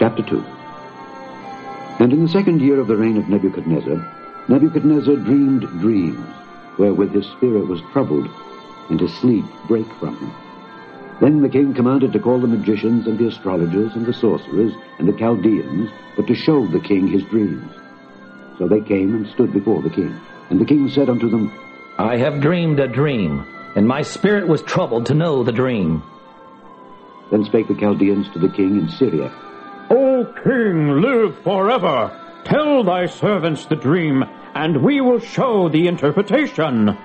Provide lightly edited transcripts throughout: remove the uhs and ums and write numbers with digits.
Chapter 2. And in the second year of the reign of Nebuchadnezzar, Nebuchadnezzar dreamed dreams, wherewith his spirit was troubled, and his sleep brake from him. Then the king commanded to call the magicians and the astrologers and the sorcerers and the Chaldeans, but to show the king his dreams. So they came and stood before the king. And the king said unto them, I have dreamed a dream, and my spirit was troubled to know the dream. Then spake the Chaldeans to the king in Syria, O king, live forever. Tell thy servants the dream, and we will show the interpretation.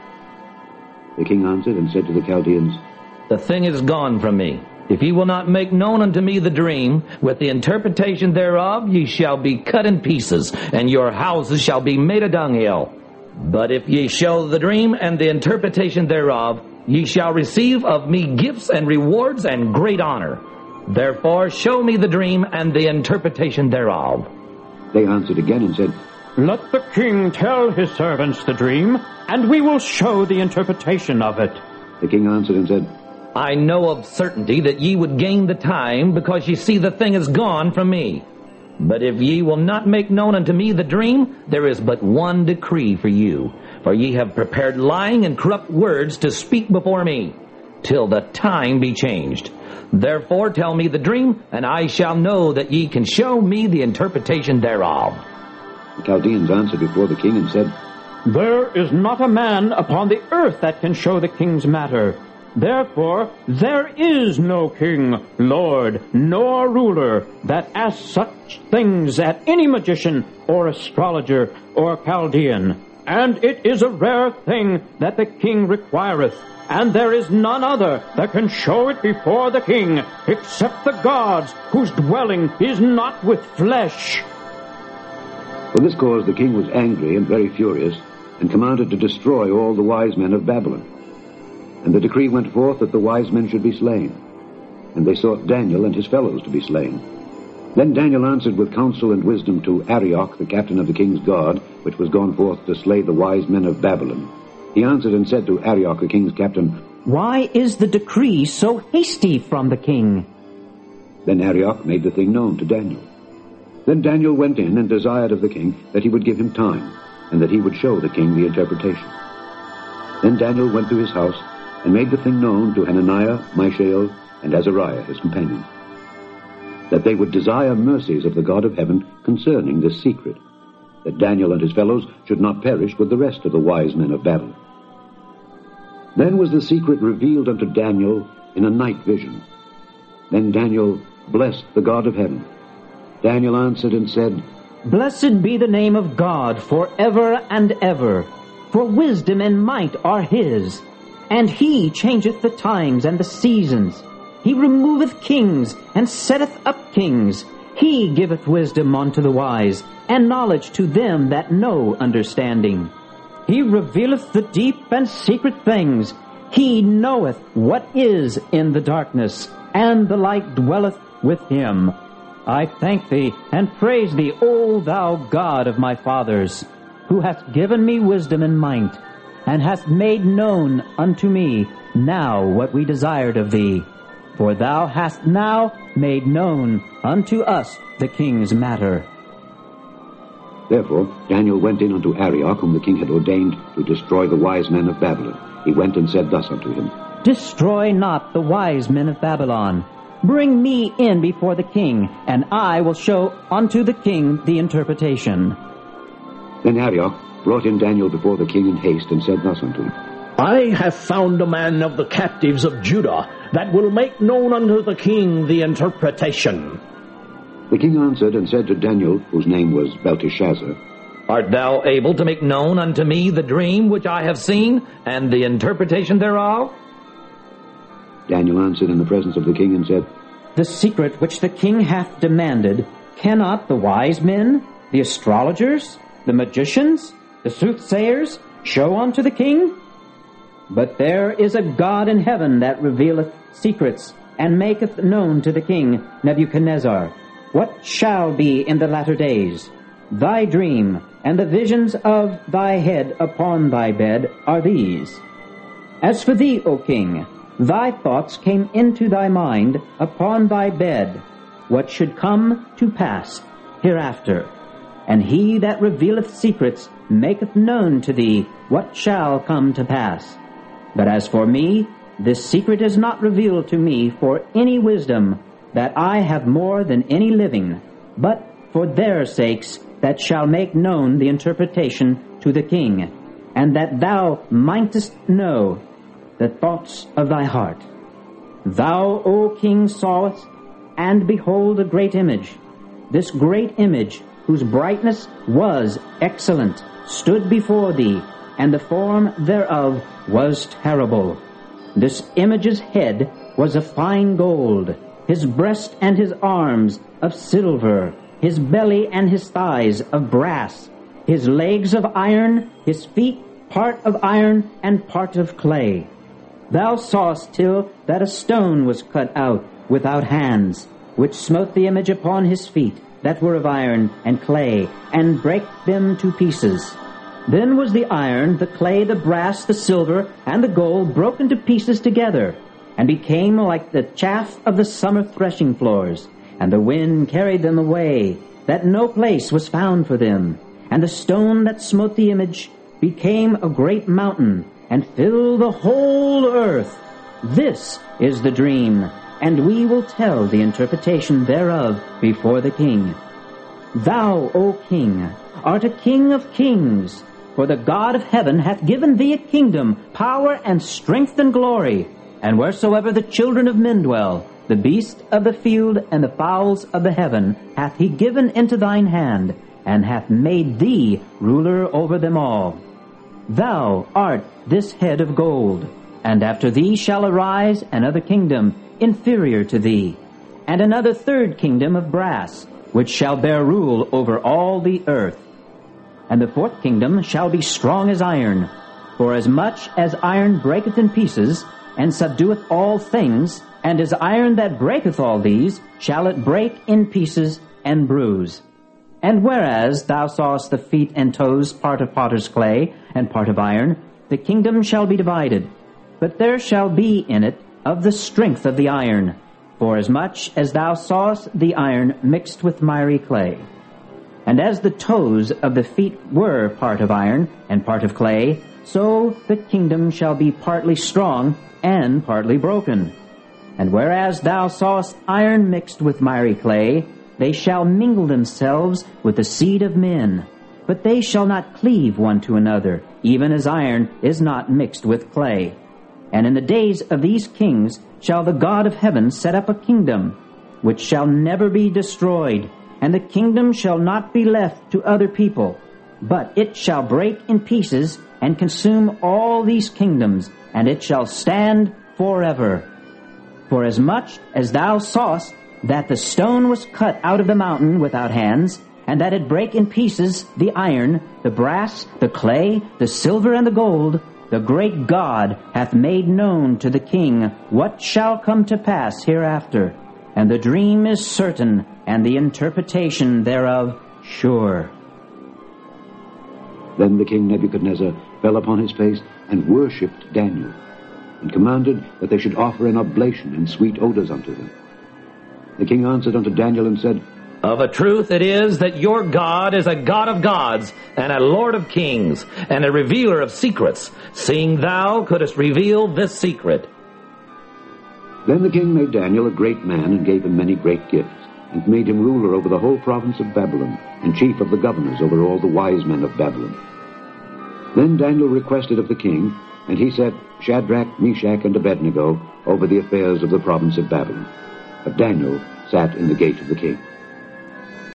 The king answered and said to the Chaldeans, The thing is gone from me. If ye will not make known unto me the dream, with the interpretation thereof ye shall be cut in pieces, and your houses shall be made a dunghill. But if ye show the dream and the interpretation thereof, ye shall receive of me gifts and rewards and great honor. Therefore show me the dream and the interpretation thereof. They answered again and said, Let the king tell his servants the dream, and we will show the interpretation of it. The king answered and said, I know of certainty that ye would gain the time, because ye see the thing is gone from me. But if ye will not make known unto me the dream, there is but one decree for you. For ye have prepared lying and corrupt words to speak before me, till the time be changed. Therefore tell me the dream, and I shall know that ye can show me the interpretation thereof. The Chaldeans answered before the king and said, There is not a man upon the earth that can show the king's matter. Therefore there is no king, lord, nor ruler that asks such things at any magician or astrologer or Chaldean. And it is a rare thing that the king requireth, and there is none other that can show it before the king, except the gods, whose dwelling is not with flesh. For this cause the king was angry and very furious, and commanded to destroy all the wise men of Babylon. And the decree went forth that the wise men should be slain. And they sought Daniel and his fellows to be slain. Then Daniel answered with counsel and wisdom to Arioch, the captain of the king's guard, which was gone forth to slay the wise men of Babylon. He answered and said to Arioch, the king's captain, Why is the decree so hasty from the king? Then Arioch made the thing known to Daniel. Then Daniel went in and desired of the king that he would give him time, and that he would show the king the interpretation. Then Daniel went to his house, and made the thing known to Hananiah, Mishael, and Azariah, his companions, that they would desire mercies of the God of heaven concerning this secret, that Daniel and his fellows should not perish with the rest of the wise men of Babylon. Then was the secret revealed unto Daniel in a night vision. Then Daniel blessed the God of heaven. Daniel answered and said, Blessed be the name of God forever and ever, for wisdom and might are his. And he changeth the times and the seasons. He removeth kings, and setteth up kings. He giveth wisdom unto the wise, and knowledge to them that know understanding. He revealeth the deep and secret things. He knoweth what is in the darkness, and the light dwelleth with him. I thank thee, and praise thee, O thou God of my fathers, who hast given me wisdom and might, and hast made known unto me now what we desired of thee. For thou hast now made known unto us the king's matter. Therefore Daniel went in unto Arioch, whom the king had ordained to destroy the wise men of Babylon. He went and said thus unto him, Destroy not the wise men of Babylon. Bring me in before the king, and I will show unto the king the interpretation. Then Arioch brought in Daniel before the king in haste, and said thus unto him, I have found a man of the captives of Judah, that will make known unto the king the interpretation. The king answered and said to Daniel, whose name was Belteshazzar, Art thou able to make known unto me the dream which I have seen, and the interpretation thereof? Daniel answered in the presence of the king and said, The secret which the king hath demanded, cannot the wise men, the astrologers, the magicians, the soothsayers, show unto the king? But there is a God in heaven that revealeth secrets, and maketh known to the king Nebuchadnezzar what shall be in the latter days. Thy dream and the visions of thy head upon thy bed are these. As for thee, O king, thy thoughts came into thy mind upon thy bed, what should come to pass hereafter. And he that revealeth secrets maketh known to thee what shall come to pass. But as for me, this secret is not revealed to me for any wisdom, that I have more than any living, but for their sakes that shall make known the interpretation to the king, and that thou mightest know the thoughts of thy heart. Thou, O king, sawest, and behold, a great image. This great image, whose brightness was excellent, stood before thee, and the form thereof was terrible. This image's head was of fine gold, his breast and his arms of silver, his belly and his thighs of brass, his legs of iron, his feet part of iron and part of clay. Thou sawest till that a stone was cut out without hands, which smote the image upon his feet, that were of iron and clay, and brake them to pieces. Then was the iron, the clay, the brass, the silver, and the gold broken to pieces together, and became like the chaff of the summer threshing floors. And the wind carried them away, that no place was found for them. And the stone that smote the image became a great mountain, and filled the whole earth. This is the dream, and we will tell the interpretation thereof before the king. Thou, O king, art a king of kings, for the God of heaven hath given thee a kingdom, power, and strength, and glory. And wheresoever the children of men dwell, the beasts of the field and the fowls of the heaven hath he given into thine hand, and hath made thee ruler over them all. Thou art this head of gold, and after thee shall arise another kingdom inferior to thee, and another third kingdom of brass, which shall bear rule over all the earth. And the fourth kingdom shall be strong as iron, for as much as iron breaketh in pieces, and subdueth all things, and as iron that breaketh all these, shall it break in pieces and bruise. And whereas thou sawest the feet and toes part of potter's clay, and part of iron, the kingdom shall be divided. But there shall be in it of the strength of the iron, for as much as thou sawest the iron mixed with miry clay. And as the toes of the feet were part of iron and part of clay, so the kingdom shall be partly strong and partly broken. And whereas thou sawest iron mixed with miry clay, they shall mingle themselves with the seed of men, but they shall not cleave one to another, even as iron is not mixed with clay. And in the days of these kings shall the God of heaven set up a kingdom, which shall never be destroyed, and the kingdom shall not be left to other people, but it shall break in pieces and consume all these kingdoms, and it shall stand forever. For as much as thou sawest that the stone was cut out of the mountain without hands, and that it brake in pieces the iron, the brass, the clay, the silver, and the gold, the great God hath made known to the king what shall come to pass hereafter. And the dream is certain, and the interpretation thereof sure. Then the king Nebuchadnezzar fell upon his face and worshipped Daniel, and commanded that they should offer an oblation and sweet odors unto him. The king answered unto Daniel and said, Of a truth it is that your God is a God of gods, and a Lord of kings, and a revealer of secrets, seeing thou couldst reveal this secret. Then the king made Daniel a great man, and gave him many great gifts, and made him ruler over the whole province of Babylon, and chief of the governors over all the wise men of Babylon. Then Daniel requested of the king, and he set Shadrach, Meshach, and Abednego over the affairs of the province of Babylon. But Daniel sat in the gate of the king.